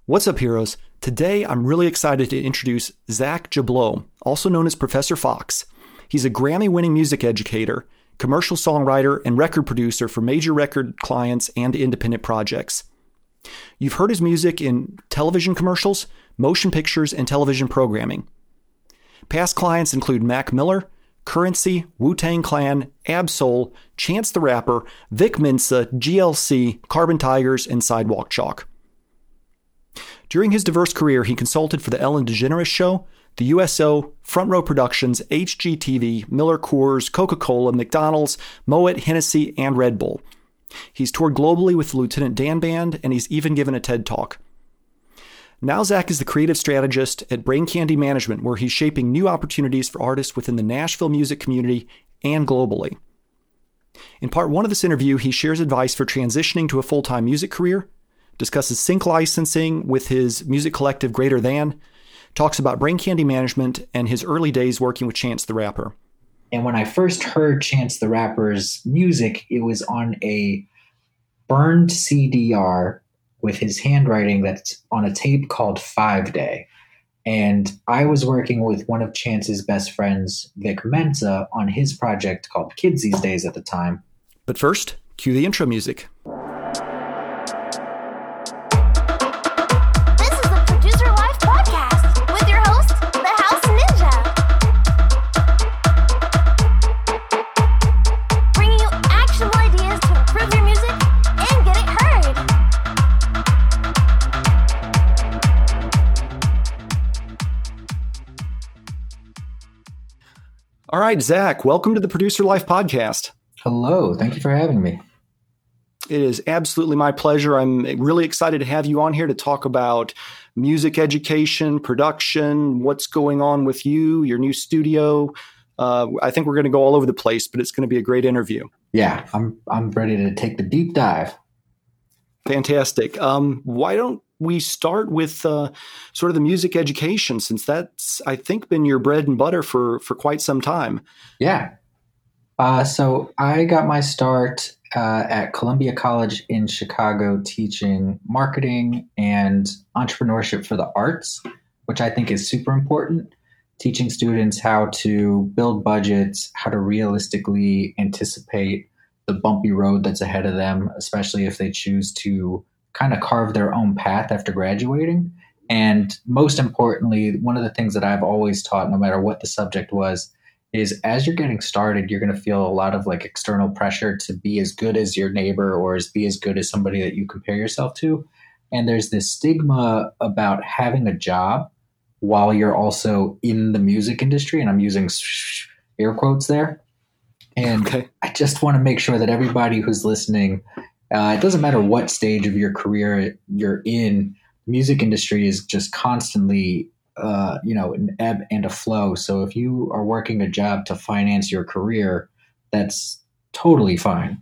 What's up, heroes? Today, I'm really excited to introduce Zach Jablow, also known as Professor Fox. He's a Grammy-winning music educator, commercial songwriter, and record producer for major record clients and independent projects. You've heard his music in television commercials, motion pictures, and television programming. Past clients include Mac Miller, Currency, Wu-Tang Clan, Ab-Soul, Chance the Rapper, Vic Mensa, GLC, Carbon Tigers, and Sidewalk Chalk. During his diverse career, he consulted for The Ellen DeGeneres Show, the USO, Front Row Productions, HGTV, Miller Coors, Coca-Cola, McDonald's, Moet, Hennessy, and Red Bull. He's toured globally with the Lieutenant Dan Band, and he's even given a TED Talk. Now Zach is the creative strategist at Brain Candy Management, where he's shaping new opportunities for artists within the Nashville music community and globally. In part one of this interview, he shares advice for transitioning to a full-time music career, discusses sync licensing with his music collective Greater Than, talks about Brain Candy Management, and his early days working with Chance the Rapper. And when I first heard Chance the Rapper's music, it was on a burned CDR with his handwriting that's on a tape called 5 Day. And I was working with one of Chance's best friends, Vic Mensa, on his project called Kids These Days at the time. But first, cue the intro music. All right, Zach, welcome to the Producer Life Podcast. Hello. Thank you for having me. It is absolutely my pleasure. I'm really excited to have you on here to talk about music education, production, what's going on with you, your new studio. I think we're going to go all over the place, but it's going to be a great interview. Yeah, I'm ready to take the deep dive. Fantastic. Why don't we start with sort of the music education, since that's, I think, been your bread and butter for quite some time. Yeah. So I got my start at Columbia College in Chicago teaching marketing and entrepreneurship for the arts, which I think is super important. Teaching students how to build budgets, how to realistically anticipate the bumpy road that's ahead of them, especially if they choose to kind of carve their own path after graduating. And most importantly, one of the things that I've always taught, no matter what the subject was, is as you're getting started, you're going to feel a lot of like external pressure to be as good as your neighbor or be as good as somebody that you compare yourself to. And there's this stigma about having a job while you're also in the music industry. And I'm using air quotes there. And okay. I just want to make sure that everybody who's listening, it doesn't matter what stage of your career you're in, the music industry is just constantly, an ebb and a flow. So if you are working a job to finance your career, that's totally fine.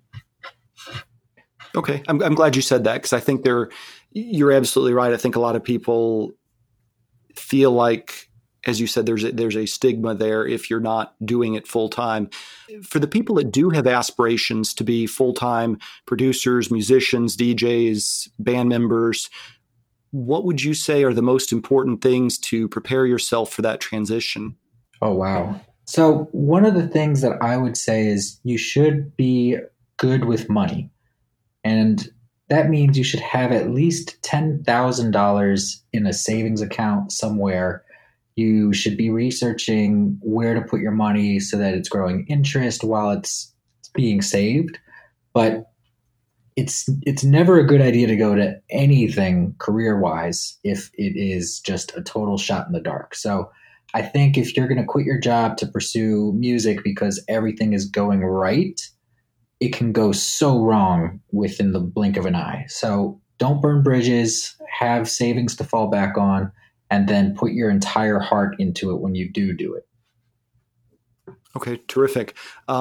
Okay. I'm glad you said that, because I think you're absolutely right. I think a lot of people feel like, as you said, there's a stigma there if you're not doing it full time. For the people that do have aspirations to be full-time producers, musicians, DJs, band members, what would you say are the most important things to prepare yourself for that transition? Oh, wow. So one of the things that I would say is you should be good with money. And that means you should have at least $10,000 in a savings account somewhere. You should be researching where to put your money so that it's growing interest while it's being saved. But it's never a good idea to go to anything career-wise if it is just a total shot in the dark. So I think if you're going to quit your job to pursue music because everything is going right, it can go so wrong within the blink of an eye. So don't burn bridges, have savings to fall back on, and then put your entire heart into it when you do it. Okay, terrific.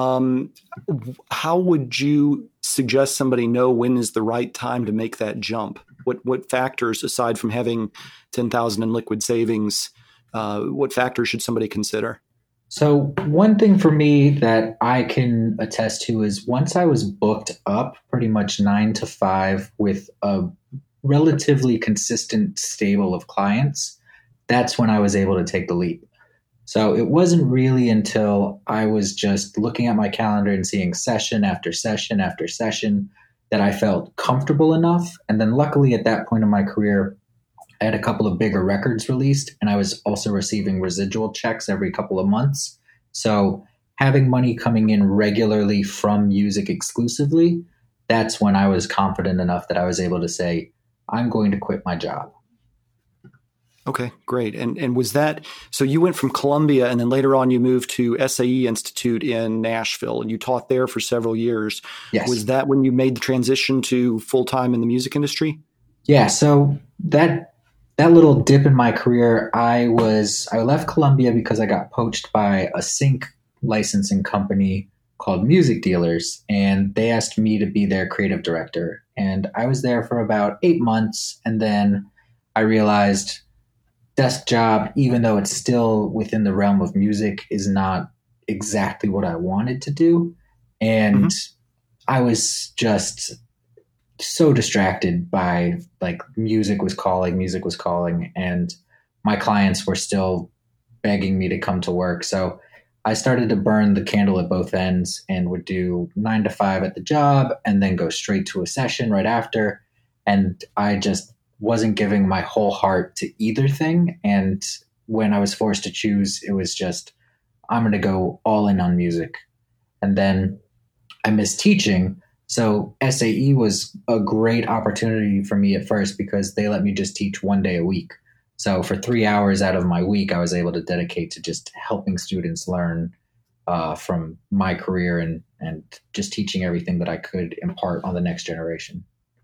How would you suggest somebody know when is the right time to make that jump? What factors, aside from having $10,000 in liquid savings, what factors should somebody consider? So one thing for me that I can attest to is once I was booked up pretty much 9 to 5 with a relatively consistent stable of clients, that's when I was able to take the leap. So it wasn't really until I was just looking at my calendar and seeing session after session after session that I felt comfortable enough. And then luckily at that point in my career, I had a couple of bigger records released, and I was also receiving residual checks every couple of months. So having money coming in regularly from music exclusively, that's when I was confident enough that I was able to say, I'm going to quit my job. Okay, great. And was that, so you went from Columbia and then later on you moved to SAE Institute in Nashville and you taught there for several years. Yes. Was that when you made the transition to full-time in the music industry? Yeah. So that little dip in my career, I left Columbia because I got poached by a sync licensing company called Music Dealers, and they asked me to be their creative director. And I was there for about 8 months, and then I realized desk job, even though it's still within the realm of music, is not exactly what I wanted to do. And I was just so distracted by like music was calling, and my clients were still begging me to come to work. So I started to burn the candle at both ends and would do 9 to 5 at the job and then go straight to a session right after. And I just wasn't giving my whole heart to either thing. And when I was forced to choose, it was just, I'm going to go all in on music. And then I missed teaching. So SAE was a great opportunity for me at first because they let me just teach 1 day a week. So for 3 hours out of my week, I was able to dedicate to just helping students learn from my career and just teaching everything that I could impart on the next generation.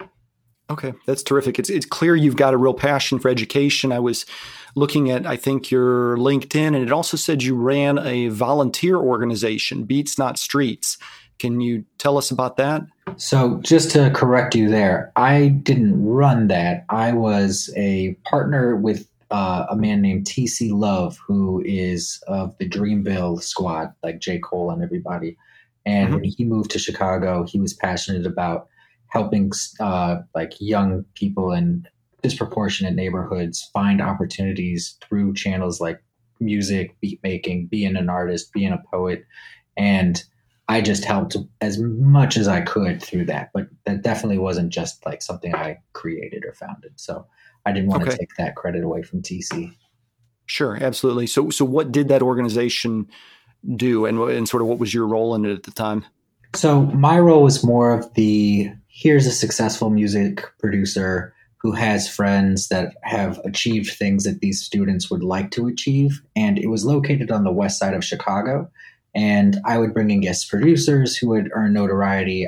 Okay, that's terrific. It's clear you've got a real passion for education. I was looking at, I think, your LinkedIn, and it also said you ran a volunteer organization, Beats Not Streets. Can you tell us about that? So just to correct you there, I didn't run that. I was a partner with a man named TC Love, who is of the Dreamville squad, like J. Cole and everybody. And when he moved to Chicago, he was passionate about helping like young people in disproportionate neighborhoods find opportunities through channels like music, beat making, being an artist, being a poet. And I just helped as much as I could through that. But that definitely wasn't just like something I created or founded. So I didn't want to take that credit away from TC. Sure, absolutely. So what did that organization do, and sort of what was your role in it at the time? So my role was more of here's a successful music producer who has friends that have achieved things that these students would like to achieve. And it was located on the west side of Chicago. And I would bring in guest producers who would earn notoriety.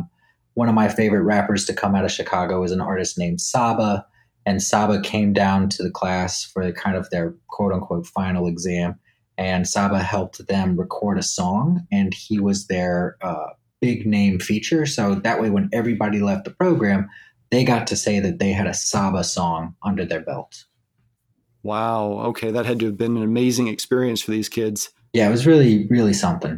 One of my favorite rappers to come out of Chicago was an artist named Saba. And Saba came down to the class for kind of their quote unquote final exam. And Saba helped them record a song, and he was their big name feature. So that way, when everybody left the program, they got to say that they had a Saba song under their belt. Wow. Okay. That had to have been an amazing experience for these kids. Yeah, it was really, really something.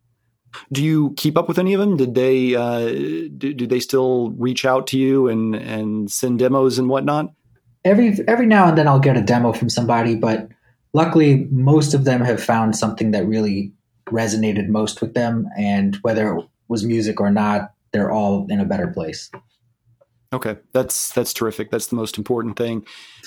Do you keep up with any of them? Did they do they still reach out to you and send demos and whatnot? Every now and then I'll get a demo from somebody, but luckily most of them have found something that really resonated most with them, and whether it was music or not, they're all in a better place. Okay, that's terrific. That's the most important thing.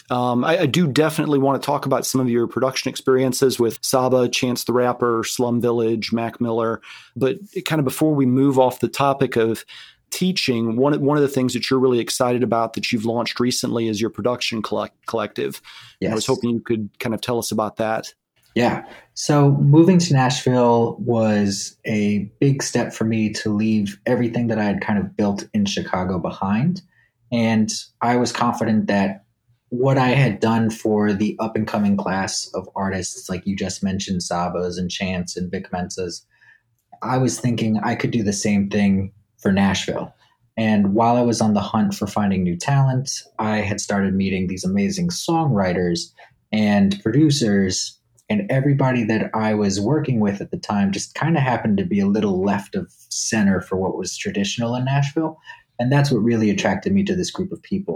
I do definitely want to talk about some of your production experiences with Saba, Chance the Rapper, Slum Village, Mac Miller. But kind of before we move off the topic of teaching, one of the things that you're really excited about that you've launched recently is your production collective. Yes. I was hoping you could kind of tell us about that. Yeah. So moving to Nashville was a big step for me to leave everything that I had kind of built in Chicago behind. And I was confident that what I had done for the up and coming class of artists, like you just mentioned, Sabas and Chance and Vic Mensas, I was thinking I could do the same thing for Nashville. And while I was on the hunt for finding new talent, I had started meeting these amazing songwriters and producers, and everybody that I was working with at the time just kind of happened to be a little left of center for what was traditional in Nashville. And that's what really attracted me to this group of people.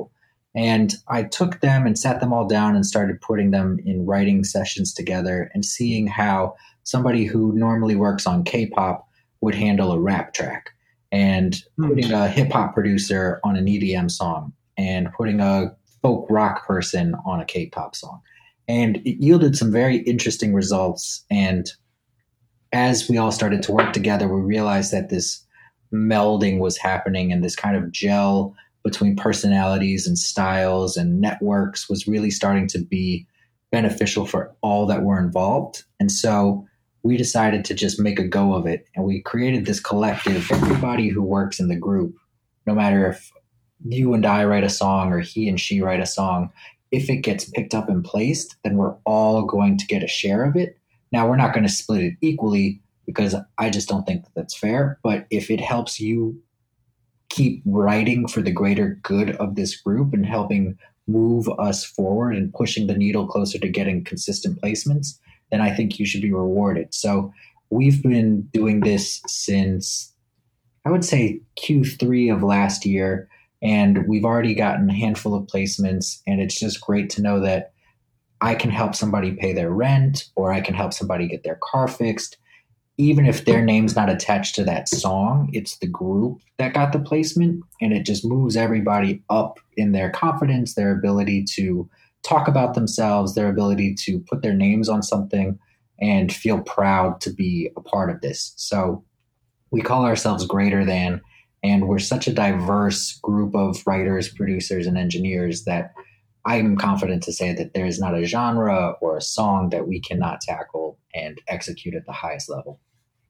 And I took them and sat them all down and started putting them in writing sessions together and seeing how somebody who normally works on K-pop would handle a rap track, and putting a hip hop producer on an EDM song, and putting a folk rock person on a K-pop song. And it yielded some very interesting results. And as we all started to work together, we realized that this melding was happening, and this kind of gel between personalities and styles and networks was really starting to be beneficial for all that were involved. And so we decided to just make a go of it. And we created this collective. Everybody who works in the group, no matter if you and I write a song or he and she write a song, if it gets picked up and placed, then we're all going to get a share of it. Now, we're not going to split it equally because I just don't think that that's fair. But if it helps you keep writing for the greater good of this group and helping move us forward and pushing the needle closer to getting consistent placements, then I think you should be rewarded. So we've been doing this since, I would say, Q3 of last year, and we've already gotten a handful of placements. And it's just great to know that I can help somebody pay their rent, or I can help somebody get their car fixed. Even if their name's not attached to that song, it's the group that got the placement, and it just moves everybody up in their confidence, their ability to talk about themselves, their ability to put their names on something and feel proud to be a part of this. So we call ourselves Greater Than, and we're such a diverse group of writers, producers, and engineers that I'm confident to say that there is not a genre or a song that we cannot tackle and execute at the highest level.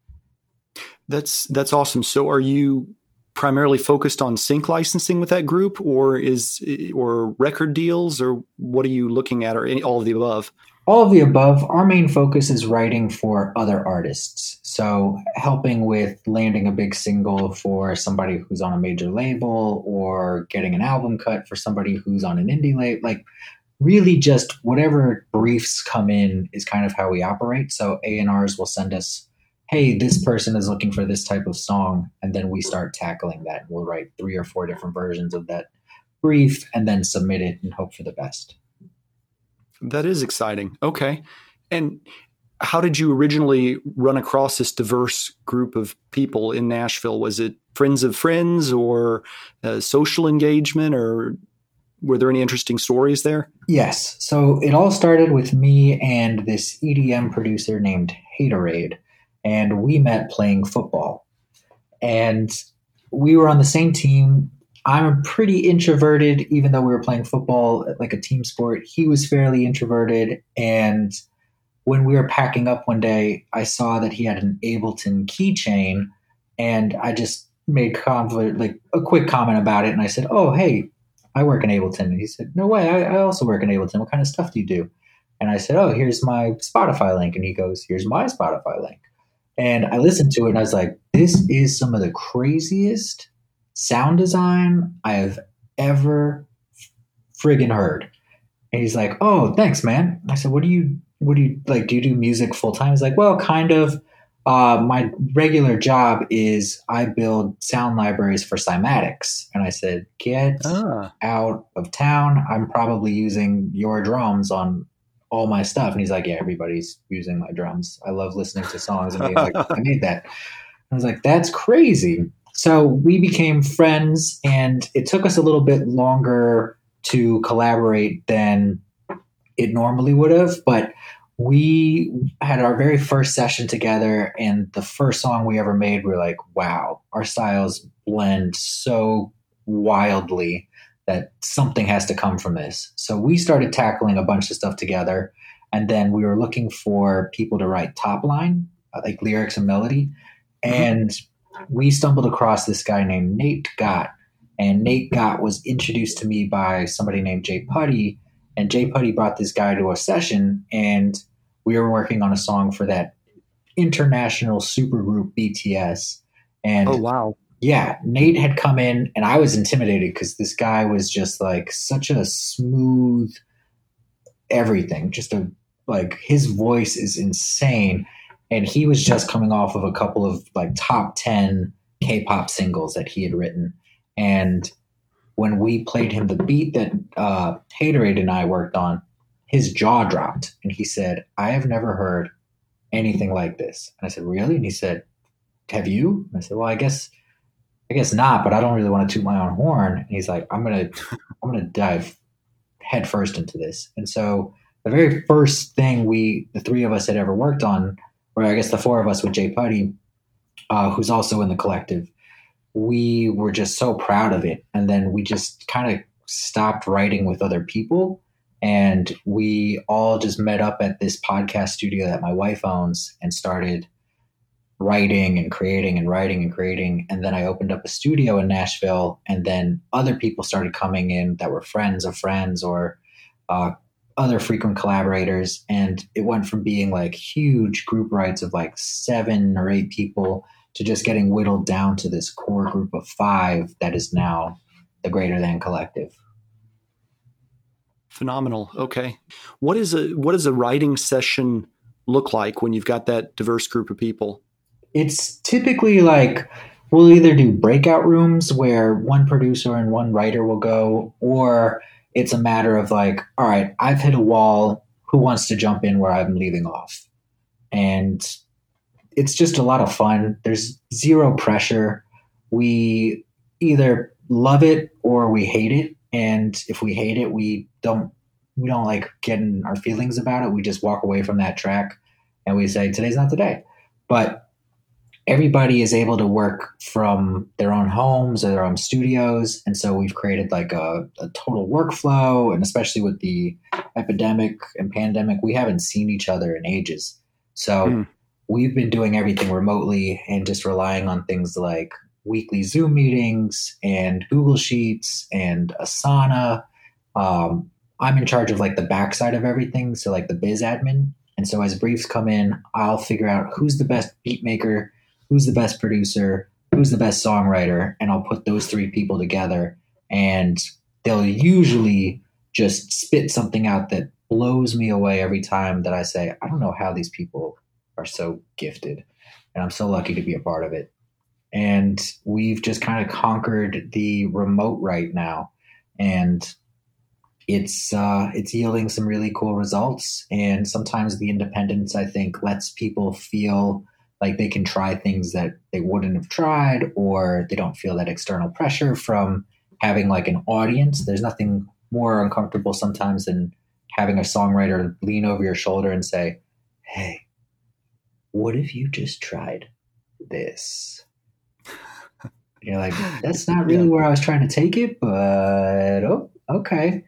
That's awesome. So are you primarily focused on sync licensing with that group, or record deals, or what are you looking at, or all of the above? All of the above. Our main focus is writing for other artists. So helping with landing a big single for somebody who's on a major label, or getting an album cut for somebody who's on an indie label. Like, really just whatever briefs come in is kind of how we operate. So A&Rs will send us, hey, this person is looking for this type of song. And then we start tackling that. We'll write 3 or 4 different versions of that brief and then submit it and hope for the best. That is exciting. Okay. And how did you originally run across this diverse group of people in Nashville? Was it friends of friends, or social engagement, or were there any interesting stories there? Yes. So it all started with me and this EDM producer named Haterade, and we met playing football. And we were on the same team. I'm pretty introverted, even though we were playing football like a team sport. He was fairly introverted. And when we were packing up one day, I saw that he had an Ableton keychain, and I just made a quick comment about it. And I said, "Oh, hey, I work in Ableton." And he said, "No way, I also work in Ableton. What kind of stuff do you do?" And I said, "Oh, here's my Spotify link." And he goes, "Here's my Spotify link." And I listened to it, and I was like, this is some of the craziest sound design I have ever friggin' heard. And he's like, "Oh, thanks, man." I said, what do you like? Do you do music full time? He's like, "Well, kind of. My regular job is I build sound libraries for Cymatics." And I said, "Get out of town. I'm probably using your drums on all my stuff." And he's like, "Yeah, everybody's using my drums. I love listening to songs and being like, I made that." I was like, "That's crazy." So we became friends, and it took us a little bit longer to collaborate than it normally would have, but we had our very first session together, and the first song we ever made, we were like, wow, our styles blend so wildly that something has to come from this. So we started tackling a bunch of stuff together, and then we were looking for people to write top line, like lyrics and melody. And we stumbled across this guy named Nate Gott, and Nate Gott was introduced to me by somebody named Jay Putty, and Jay Putty brought this guy to a session, and we were working on a song for that international supergroup BTS. And oh, wow. Yeah, Nate had come in, and I was intimidated because this guy was just like such a smooth everything. His voice is insane. And he was just coming off of a couple of like top 10 K-pop singles that he had written. And when we played him the beat that Haterade and I worked on, his jaw dropped and he said, "I have never heard anything like this." And I said, "Really?" And he said, "Have you?" And I said, "Well, I guess not, but I don't really want to toot my own horn." And he's like, I'm gonna dive headfirst into this." And so the very first thing the three of us had ever worked on, or I guess the four of us with Jay Putty, who's also in the collective, we were just so proud of it. And then we just kind of stopped writing with other people. And we all just met up at this podcast studio that my wife owns and started writing and creating and writing and creating. And then I opened up a studio in Nashville, and then other people started coming in that were friends of friends or other frequent collaborators. And it went from being like huge group writes of like 7 or 8 people to just getting whittled down to this core group of 5 that is now the Greater Than Collective. Phenomenal. Okay. What does a writing session look like when you've got that diverse group of people? It's typically like we'll either do breakout rooms where one producer and one writer will go, or it's a matter of like, all right, I've hit a wall. Who wants to jump in where I'm leaving off? And it's just a lot of fun. There's zero pressure. We either love it or we hate it. And if we hate it, we don't like get in our feelings about it. We just walk away from that track and we say, today's not the day. But everybody is able to work from their own homes or their own studios. And so we've created like a total workflow. And especially with the epidemic and pandemic, we haven't seen each other in ages. So we've been doing everything remotely and just relying on things like weekly Zoom meetings and Google Sheets and Asana. I'm in charge of like the backside of everything. So like the biz admin. And so as briefs come in, I'll figure out who's the best beat maker, who's the best producer, who's the best songwriter, and I'll put those 3 people together, and they'll usually just spit something out that blows me away every time that I say, I don't know how these people are so gifted, and I'm so lucky to be a part of it. And we've just kind of conquered the remote right now, and it's yielding some really cool results. And sometimes the independence, I think, lets people feel like they can try things that they wouldn't have tried, or they don't feel that external pressure from having like an audience. There's nothing more uncomfortable sometimes than having a songwriter lean over your shoulder and say, "Hey, what if you just tried this?" And you're like, that's not really where I was trying to take it, but okay.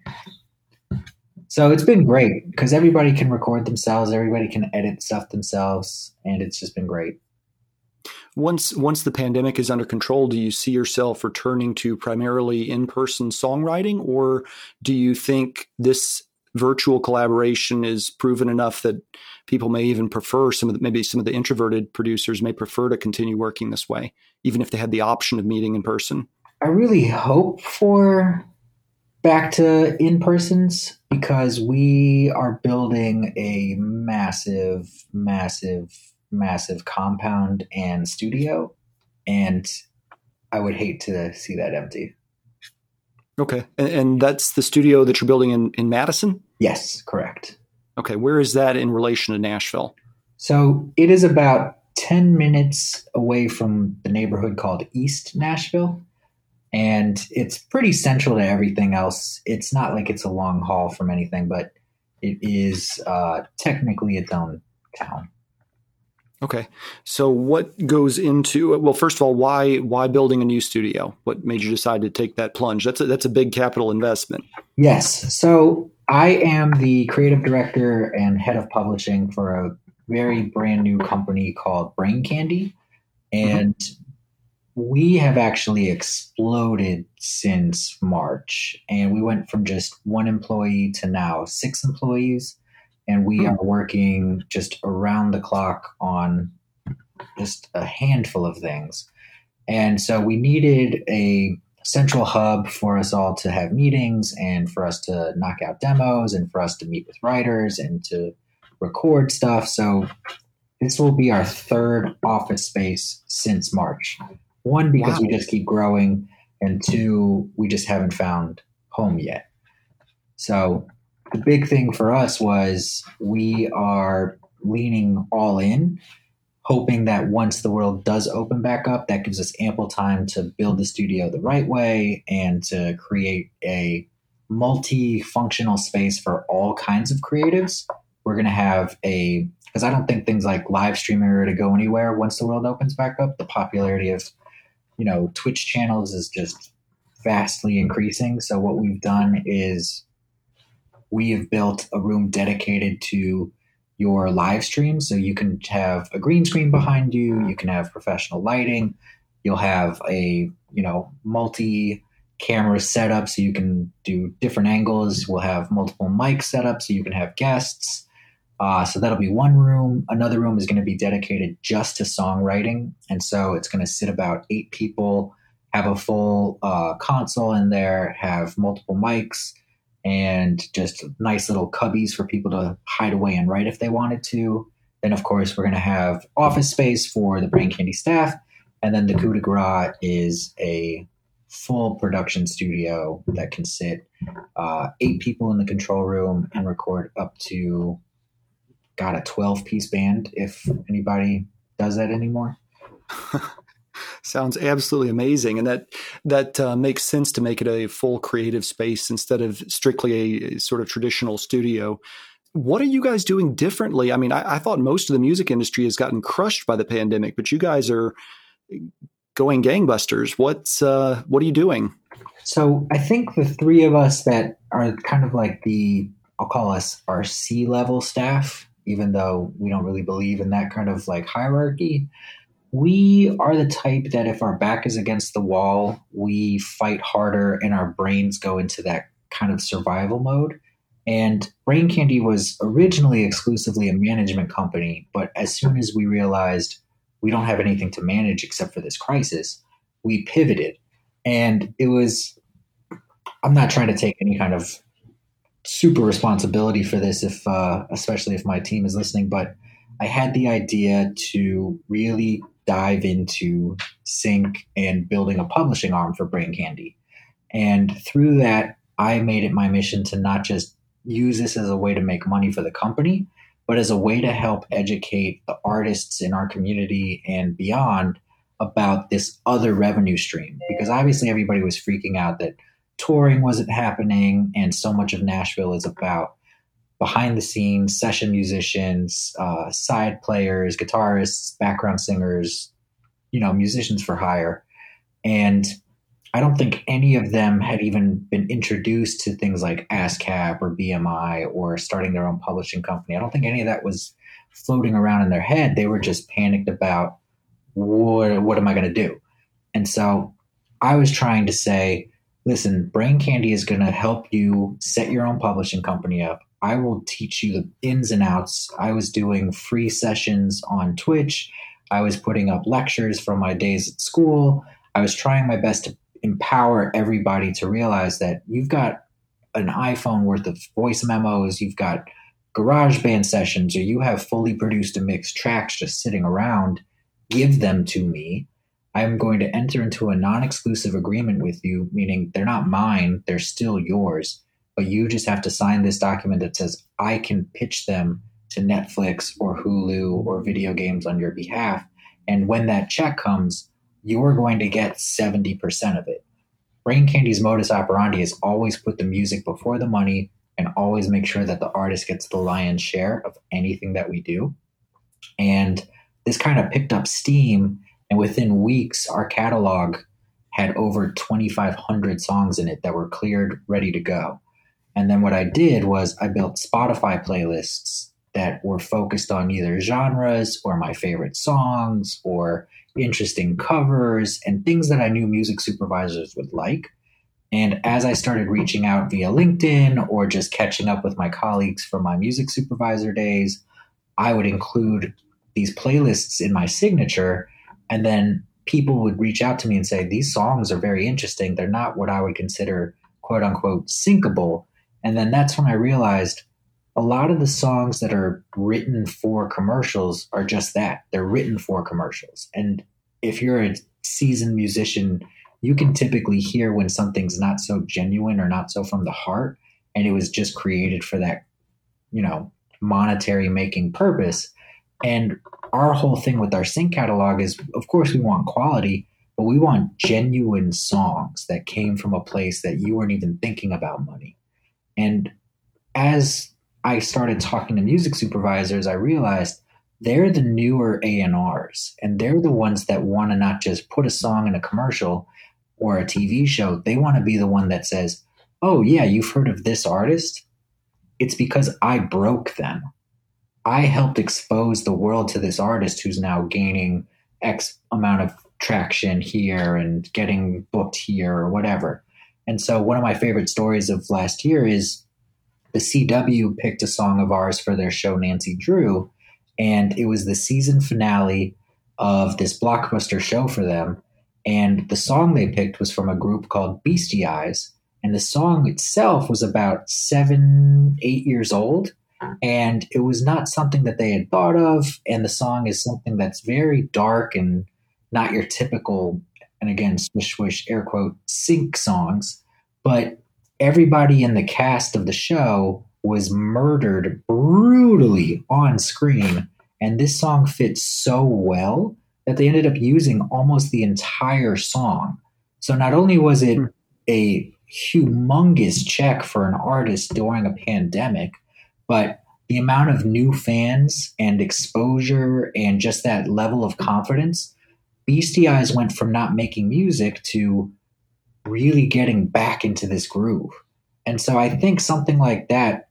So it's been great because everybody can record themselves, everybody can edit stuff themselves, and it's just been great. Once the pandemic is under control, do you see yourself returning to primarily in-person songwriting, or do you think this virtual collaboration is proven enough that people may even prefer maybe some of the introverted producers may prefer to continue working this way, even if they had the option of meeting in person? I really hope for back to in-persons because we are building a massive, massive, massive compound and studio, and I would hate to see that empty. Okay. And that's the studio that you're building in Madison? Yes, correct. Okay. Where is that in relation to Nashville? So it is about 10 minutes away from the neighborhood called East Nashville. And it's pretty central to everything else. It's not like it's a long haul from anything, but it is technically its own town. Okay. So what goes into, well, first of all, why building a new studio? What made you decide to take that plunge? That's a big capital investment. Yes. So I am the creative director and head of publishing for a very brand new company called Brain Candy. And we have actually exploded since March, and we went from just 1 employee to now 6 employees. And we are working just around the clock on just a handful of things. And so we needed a central hub for us all to have meetings and for us to knock out demos and for us to meet with writers and to record stuff. So this will be our 3rd office space since March. One, because we just keep growing. and two, we just haven't found home yet. So the big thing for us was we are leaning all in, hoping that once the world does open back up, that gives us ample time to build the studio the right way and to create a multi-functional space for all kinds of creatives. We're going to have because I don't think things like live streaming are going to go anywhere once the world opens back up. The popularity of, Twitch channels is just vastly increasing. So what we've done is we have built a room dedicated to your live stream. So you can have a green screen behind you. You can have professional lighting. You'll have a, multi-camera setup so you can do different angles. We'll have multiple mics set up so you can have guests. So that'll be one room. Another room is going to be dedicated just to songwriting. And so it's going to sit about 8 people, have a full console in there, have multiple mics, and just nice little cubbies for people to hide away and write if they wanted to. Then, of course, we're going to have office space for the Brain Candy staff. And then the coup de grace is a full production studio that can sit 8 people in the control room and record up to, a 12-piece band, if anybody does that anymore. Sounds absolutely amazing. And that makes sense to make it a full creative space instead of strictly a sort of traditional studio. What are you guys doing differently? I mean, I thought most of the music industry has gotten crushed by the pandemic, but you guys are going gangbusters. What are you doing? So I think the 3 of us that are kind of like I'll call us our C-level staff, even though we don't really believe in that kind of like hierarchy. We are the type that if our back is against the wall, we fight harder and our brains go into that kind of survival mode. And Brain Candy was originally exclusively a management company, but as soon as we realized we don't have anything to manage except for this crisis, we pivoted. And I'm not trying to take any kind of super responsibility for this, especially if my team is listening, but I had the idea to really dive into sync and building a publishing arm for Brain Candy. And through that, I made it my mission to not just use this as a way to make money for the company, but as a way to help educate the artists in our community and beyond about this other revenue stream. Because obviously everybody was freaking out that touring wasn't happening, and so much of Nashville is about behind the scenes, session musicians, side players, guitarists, background singers, musicians for hire. And I don't think any of them had even been introduced to things like ASCAP or BMI or starting their own publishing company. I don't think any of that was floating around in their head. They were just panicked about what am I going to do? And so I was trying to say, listen, Brain Candy is going to help you set your own publishing company up. I will teach you the ins and outs. I was doing free sessions on Twitch. I was putting up lectures from my days at school. I was trying my best to empower everybody to realize that you've got an iPhone worth of voice memos, you've got GarageBand sessions, or you have fully produced and mixed tracks just sitting around. Give them to me. I'm going to enter into a non-exclusive agreement with you, meaning they're not mine, they're still yours. But you just have to sign this document that says I can pitch them to Netflix or Hulu or video games on your behalf. And when that check comes, you're going to get 70% of it. Brain Candy's modus operandi is always put the music before the money and always make sure that the artist gets the lion's share of anything that we do. And this kind of picked up steam. And within weeks, our catalog had over 2,500 songs in it that were cleared, ready to go. And then what I did was I built Spotify playlists that were focused on either genres or my favorite songs or interesting covers and things that I knew music supervisors would like. And as I started reaching out via LinkedIn or just catching up with my colleagues from my music supervisor days, I would include these playlists in my signature. And then people would reach out to me and say, these songs are very interesting. They're not what I would consider quote unquote syncable. And then that's when I realized a lot of the songs that are written for commercials are just that. They're written for commercials. And if you're a seasoned musician you can typically hear when something's not so genuine or not so from the heart, and it was just created for that, monetary making purpose. And our whole thing with our sync catalog is, of course, we want quality, but we want genuine songs that came from a place that you weren't even thinking about money. And as I started talking to music supervisors, I realized they're the newer A&Rs, and they're the ones that want to not just put a song in a commercial or a TV show. They want to be the one that says, oh, yeah, you've heard of this artist? It's because I broke them. I helped expose the world to this artist who's now gaining X amount of traction here and getting booked here or whatever. And so one of my favorite stories of last year is the CW picked a song of ours for their show, Nancy Drew, and it was the season finale of this blockbuster show for them. And the song they picked was from a group called Beastie Eyes. And the song itself was about 7, 8 years old. And it was not something that they had thought of. And the song is something that's very dark and not your typical, and again, swish, swish, air quote, sync songs. But everybody in the cast of the show was murdered brutally on screen. And this song fits so well that they ended up using almost the entire song. So not only was it a humongous check for an artist during a pandemic, but the amount of new fans and exposure and just that level of confidence, Beastie Eyes went from not making music to really getting back into this groove. And so I think something like that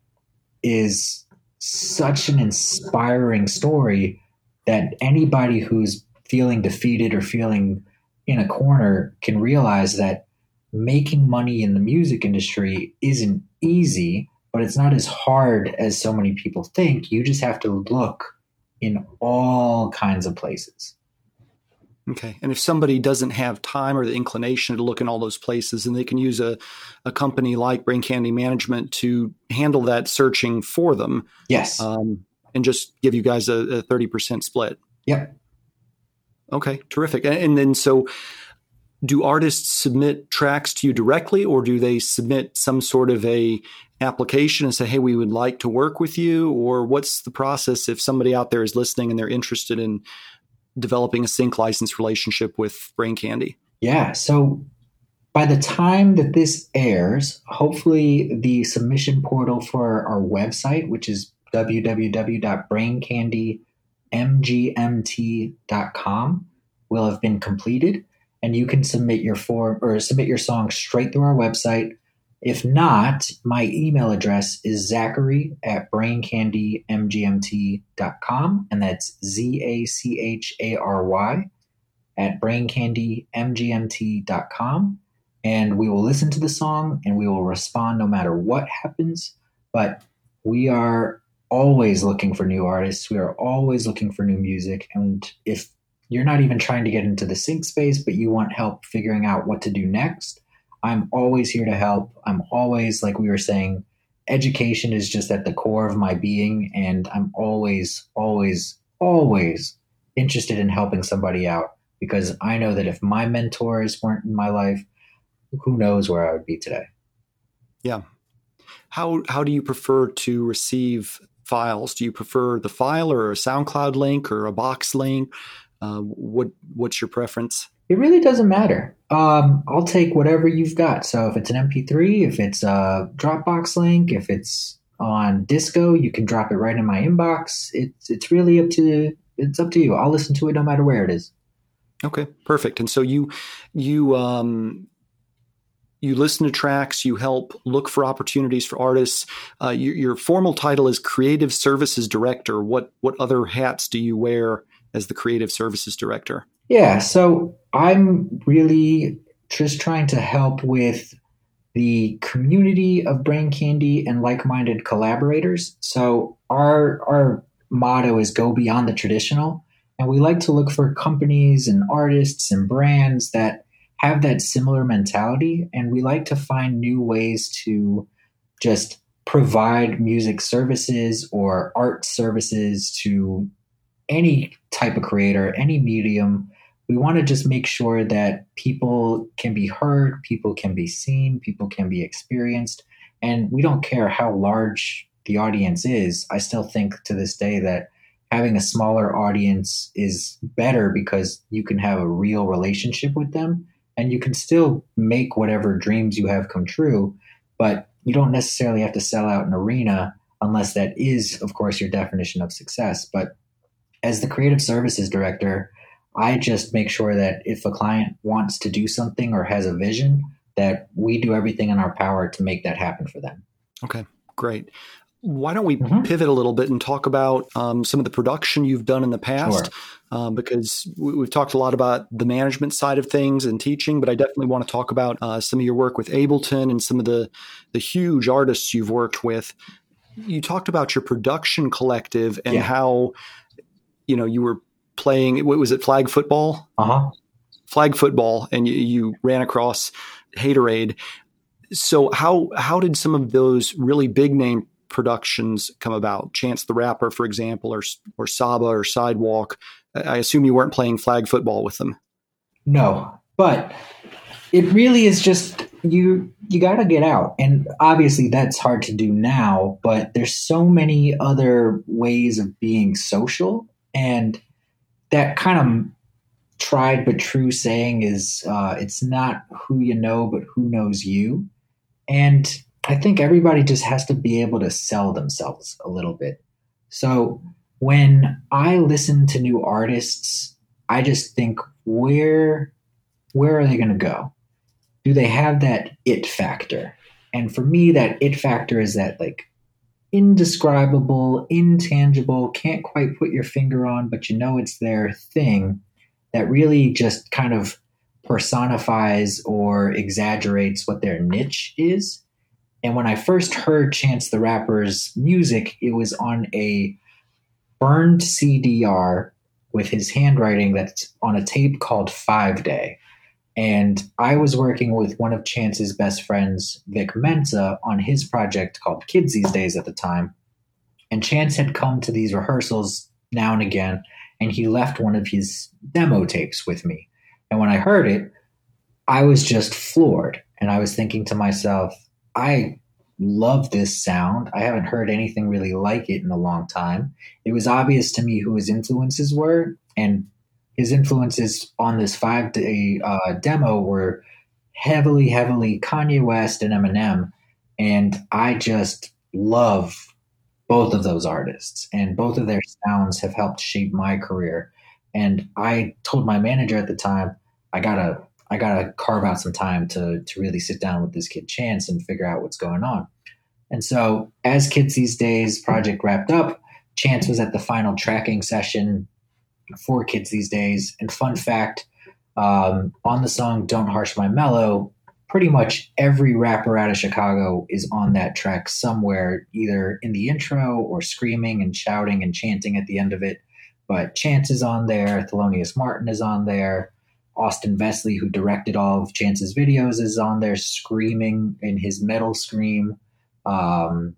is such an inspiring story that anybody who's feeling defeated or feeling in a corner can realize that making money in the music industry isn't easy, but it's not as hard as so many people think. You just have to look in all kinds of places. Okay. And if somebody doesn't have time or the inclination to look in all those places, then they can use a company like Brain Candy Management to handle that searching for them. Yes. And just give you guys a 30% split. Yep. Okay. Terrific. And then so do artists submit tracks to you directly, or do they submit some sort of a application and say, hey, we would like to work with you? Or what's the process if somebody out there is listening and they're interested in developing a sync license relationship with Brain Candy? Yeah. So by the time that this airs, hopefully the submission portal for our website, which is www.braincandymgmt.com, will have been completed, and you can submit your form or submit your song straight through our website. If not, my email address is zachary@braincandymgmt.com, and that's ZACHARY@braincandymgmt.com. And we will listen to the song and we will respond no matter what happens. But we are always looking for new artists. We are always looking for new music. And if you're not even trying to get into the sync space, but you want help figuring out what to do next, I'm always here to help. I'm always, like we were saying, education is just at the core of my being. And I'm always, always, always interested in helping somebody out, because I know that if my mentors weren't in my life, who knows where I would be today. Yeah. How do you prefer to receive files? Do you prefer the file or a SoundCloud link or a Box link? What's your preference? It really doesn't matter. I'll take whatever you've got. So if it's an MP3, if it's a Dropbox link, if it's on Disco, you can drop it right in my inbox. It's really up to you. I'll listen to it no matter where it is. Okay, perfect. And so you listen to tracks, you help look for opportunities for artists. Your formal title is Creative Services Director. What other hats do you wear as the Creative Services Director? Yeah, so I'm really just trying to help with the community of Brain Candy and like-minded collaborators. So our motto is go beyond the traditional, and we like to look for companies and artists and brands that have that similar mentality, and we like to find new ways to just provide music services or art services to any type of creator, any medium. we want to just make sure that people can be heard, people can be seen, people can be experienced. And we don't care how large the audience is. I still think to this day that having a smaller audience is better because you can have a real relationship with them and you can still make whatever dreams you have come true, but you don't necessarily have to sell out an arena unless that is, of course, your definition of success. But as the creative services director, I just make sure that if a client wants to do something or has a vision, that we do everything in our power to make that happen for them. Okay, great. Why don't we pivot a little bit and talk about some of the production you've done in the past? Sure. Because we've talked a lot about the management side of things and teaching, but I definitely want to talk about some of your work with Ableton and some of the huge artists you've worked with. You talked about your production collective and how, you were playing, what was it, flag football? Flag football, and you ran across Haterade. So how did some of those really big name productions come about? Chance the Rapper, for example, or Saba or Sidewalk. I assume you weren't playing flag football with them. No, but it really is just you got to get out. And obviously that's hard to do now, but there's so many other ways of being social. And that kind of tried but true saying is it's not who you know, but who knows you. And I think everybody just has to be able to sell themselves a little bit. So when I listen to new artists, I just think, where are they going to go? Do they have that it factor? And for me, that it factor is that like indescribable, intangible, can't quite put your finger on, but it's their thing that really just kind of personifies or exaggerates what their niche is. And when I first heard Chance the Rapper's music, it was on a burned CDR with his handwriting that's on a tape called 5 Day. And I was working with one of Chance's best friends, Vic Mensa, on his project called Kids These Days at the time. And Chance had come to these rehearsals now and again, and he left one of his demo tapes with me. And when I heard it, I was just floored. And I was thinking to myself, I love this sound. I haven't heard anything really like it in a long time. It was obvious to me who his influences were, and his influences on this 5 Day demo were heavily Kanye West and Eminem. And I just love both of those artists, and both of their sounds have helped shape my career. And I told my manager at the time, I gotta carve out some time to really sit down with this kid Chance and figure out what's going on. And so as Kids These Days project wrapped up, Chance was at the final tracking session for Kids These Days. And fun fact, on the song Don't Harsh My Mellow, pretty much every rapper out of Chicago is on that track somewhere, either in the intro or screaming and shouting and chanting at the end of it. But Chance is on there, Thelonious Martin is on there, Austin Vesely, who directed all of Chance's videos, is on there screaming in his metal scream. Joey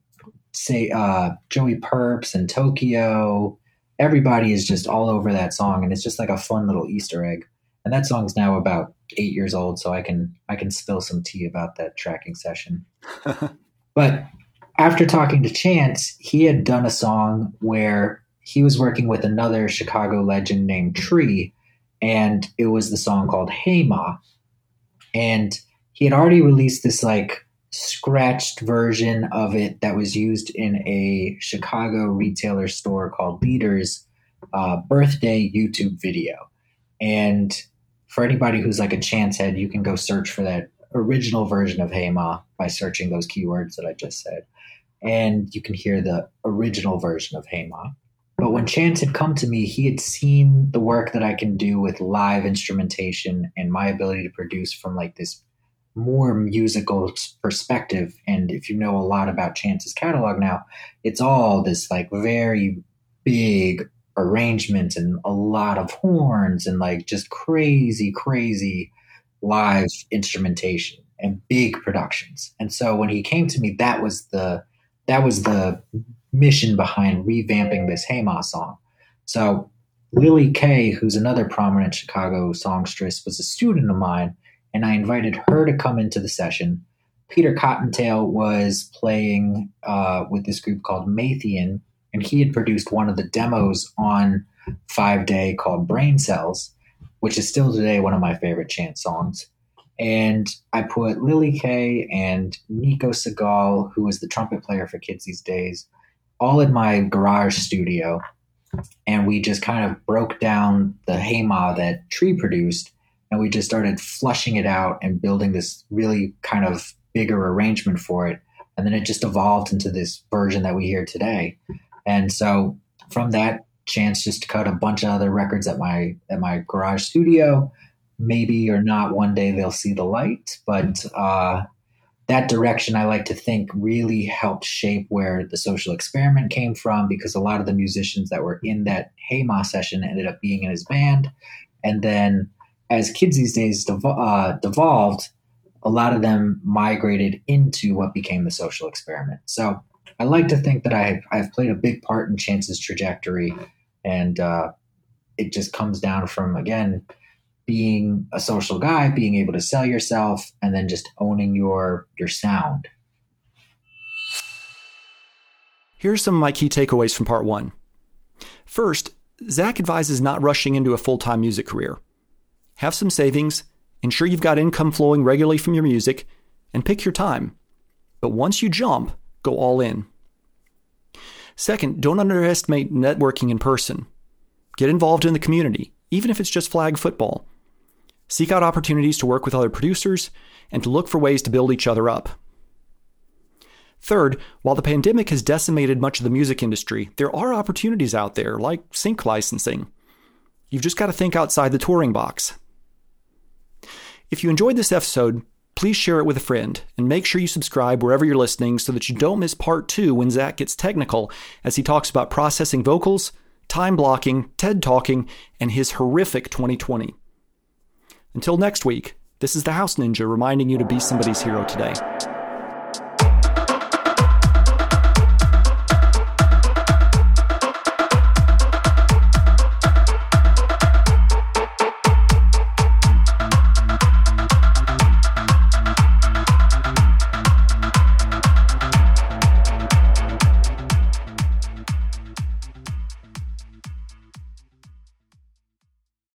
Perps and Tokyo, everybody is just all over that song, and it's just like a fun little Easter egg. And that song's now about 8 years old, so I can spill some tea about that tracking session. But after talking to Chance, he had done a song where he was working with another Chicago legend named Tree, and it was the song called Hey Ma. And he had already released this like scratched version of it that was used in a Chicago retailer store called Leaders birthday YouTube video. And for anybody who's like a Chance head, you can go search for that original version of Hey Ma by searching those keywords that I just said. And you can hear the original version of Hey Ma. But when Chance had come to me, he had seen the work that I can do with live instrumentation and my ability to produce from like this more musical perspective. And if you know a lot about Chance's catalog now, it's all this like very big arrangement and a lot of horns and like just crazy live instrumentation and big productions. And so when he came to me, that was the mission behind revamping this Hey Ma song. So Lily Kay, who's another prominent Chicago songstress, was a student of mine, and I invited her to come into the session. Peter Cottontail was playing with this group called Maytheon, and he had produced one of the demos on 5 Day called Brain Cells, which is still today one of my favorite chant songs. And I put Lily Kay and Nico Segal, who was the trumpet player for Kids These Days, all in my garage studio. And we just kind of broke down the Hema that Tree produced, and we just started flushing it out and building this really kind of bigger arrangement for it. And then it just evolved into this version that we hear today. And so from that chance just to cut a bunch of other records at my garage studio, maybe or not one day they'll see the light. But that direction, I like to think, really helped shape where the Social Experiment came from, because a lot of the musicians that were in that Hema session ended up being in his band. And then as Kids These Days devolved, a lot of them migrated into what became the Social Experiment. So I like to think that I've played a big part in Chance's trajectory, and it just comes down from, again, being a social guy, being able to sell yourself, and then just owning your sound. Here are some of my key takeaways from part 1. First, Zach advises not rushing into a full-time music career. Have some savings, ensure you've got income flowing regularly from your music, and pick your time. But once you jump, go all in. Second, don't underestimate networking in person. Get involved in the community, even if it's just flag football. Seek out opportunities to work with other producers and to look for ways to build each other up. Third, while the pandemic has decimated much of the music industry, there are opportunities out there, like sync licensing. You've just got to think outside the touring box. If you enjoyed this episode, please share it with a friend, and make sure you subscribe wherever you're listening so that you don't miss part 2 when Zach gets technical as he talks about processing vocals, time blocking, TED Talking, and his horrific 2020. Until next week, this is the House Ninja reminding you to be somebody's hero today.